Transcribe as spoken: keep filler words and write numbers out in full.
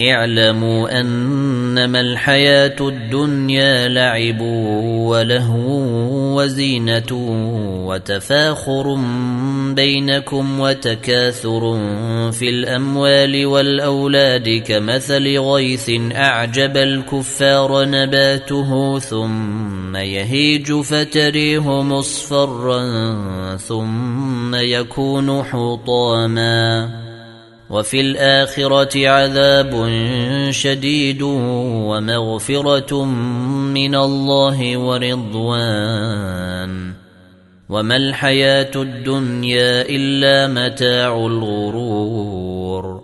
اعلموا أنما الحياة الدنيا لعب ولهو وزينة وتفاخر بينكم وتكاثر في الأموال والأولاد كمثل غيث أعجب الكفار نباته ثم يهيج فتريه مصفرا ثم يكون حطاما وفي الآخرة عذاب شديد ومغفرة من الله ورضوان وما الحياة الدنيا إلا متاع الغرور